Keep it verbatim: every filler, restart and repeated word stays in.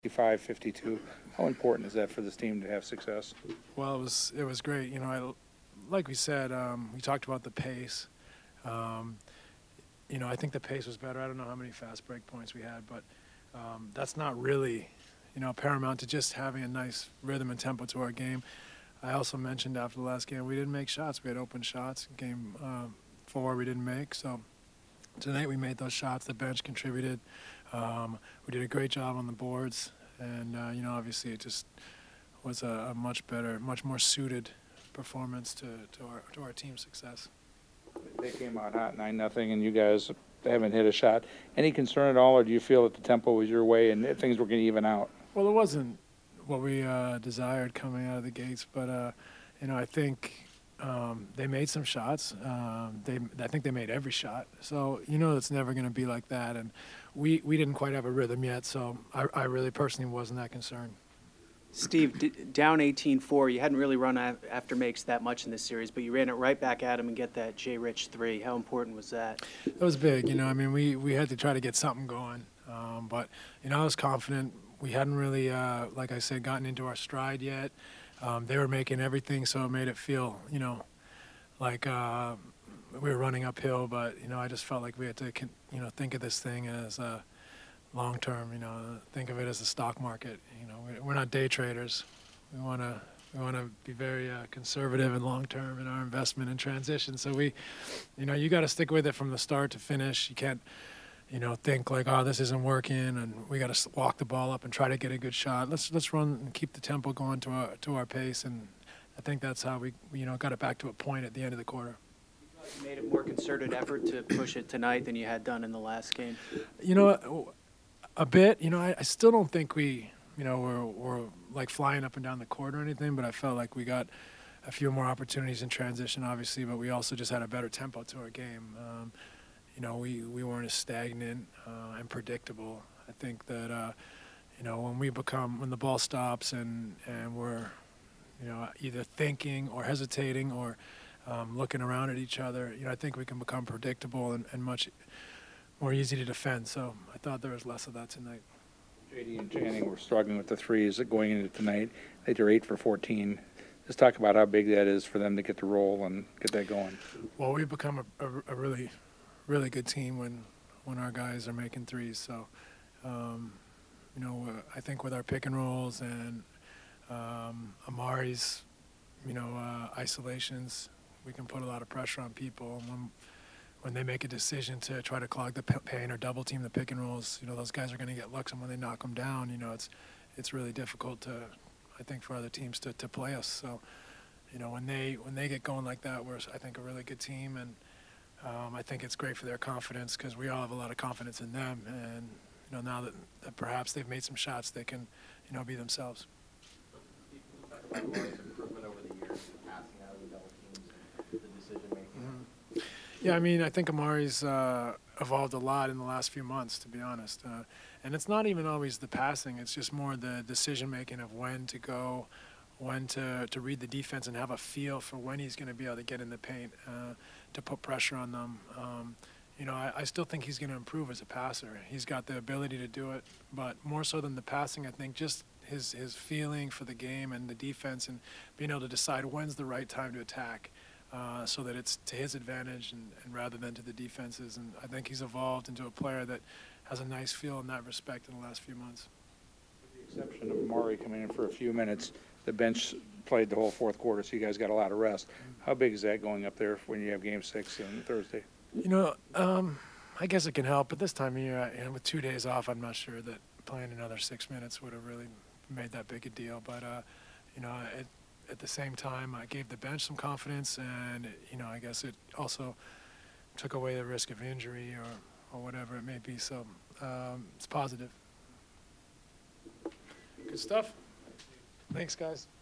fifty-five, fifty-two. How important is that for this team to have success? Well, it was it was great. You know, I, like we said, um, we talked about the pace. Um, you know, I think the pace was better. I don't know how many fast break points we had, but um, that's not really, you know, paramount to just having a nice rhythm and tempo to our game. I also mentioned after the last game we didn't make shots. We had open shots. Game uh, four we didn't make. So tonight we made those shots. The bench contributed. Um, we did a great job on the boards, and uh, you know, obviously it just was a, a much better, much more suited performance to, to our to our team's success. They came out hot, nine nothing, and you guys haven't hit a shot. Any concern at all, or do you feel that the tempo was your way and things were going to even out? Well, it wasn't what we uh, desired coming out of the gates, but uh, you know, I think um, they made some shots. Um, they, I think they made every shot. So you know, it's never going to be like that. And we we didn't quite have a rhythm yet. So I, I really personally wasn't that concerned. Steve, d down eighteen four, you hadn't really run af after makes that much in this series, but you ran it right back at him and get that Jay Rich three. How important was that? It was big. You know, I mean, we, we had to try to get something going. Um, but, you know, I was confident. We hadn't really, uh, like I said, gotten into our stride yet. Um, they were making everything, so it made it feel, you know, like uh, we were running uphill. But, you know, I just felt like we had to, you know, think of this thing as uh, long term. You know, think of it as a stock market. You know, we're not day traders. We want to we want to be very uh, conservative and long term in our investment and transition. So we, you know, you got to stick with it from the start to finish. You can't, you know, think like, oh, this isn't working, and we got to walk the ball up and try to get a good shot. Let's let's run and keep the tempo going to our to our pace, and I think that's how we, you know, got it back to a point at the end of the quarter. You made a more concerted effort to push it tonight than you had done in the last game. You know, a bit. You know, I, I still don't think we, you know, we're we're like flying up and down the court or anything, but I felt like we got a few more opportunities in transition, obviously, but we also just had a better tempo to our game. Um, You know, we, we weren't as stagnant uh, and predictable. I think that, uh, you know, when we become, when the ball stops and, and we're, you know, either thinking or hesitating or um, looking around at each other, you know, I think we can become predictable and, and much more easy to defend. So I thought there was less of that tonight. J D and Channing were struggling with the threes going into tonight. They were eight for fourteen. Just talk about how big that is for them to get the roll and get that going. Well, we've become a, a, a really really good team when when our guys are making threes. So, um, you know, uh, I think with our pick and rolls and um, Amari's, you know, uh, isolations, we can put a lot of pressure on people. And when when they make a decision to try to clog the paint or double team the pick and rolls, you know, those guys are going to get looks, and when they knock them down, you know, it's it's really difficult to, I think, for other teams to to play us. So, you know, when they when they get going like that, we're I think a really good team. And Um, I think it's great for their confidence because we all have a lot of confidence in them, and you know, now that, that perhaps they've made some shots, they can, you know, be themselves. Improvement over the years, passing out of the double teams, the decision making. Mm-hmm. Yeah, I mean, I think Amari's uh, evolved a lot in the last few months, to be honest. Uh, and it's not even always the passing; it's just more the decision making of when to go, when to to read the defense and have a feel for when he's going to be able to get in the paint. Uh, to put pressure on them. Um, you know, I, I still think he's going to improve as a passer. He's got the ability to do it, but more so than the passing, I think just his, his feeling for the game and the defense and being able to decide when's the right time to attack uh, so that it's to his advantage and, and rather than to the defenses. And I think he's evolved into a player that has a nice feel in that respect in the last few months. With the exception of Amari coming in for a few minutes, the bench played the whole fourth quarter, so you guys got a lot of rest. How big is that going up there when you have game six on Thursday? You know, um, I guess it can help, but this time of year, and with two days off, I'm not sure that playing another six minutes would have really made that big a deal. But, uh, you know, at, at the same time, I gave the bench some confidence, and, you know, I guess it also took away the risk of injury or, or whatever it may be. So um, it's positive. Good stuff. Thanks, guys.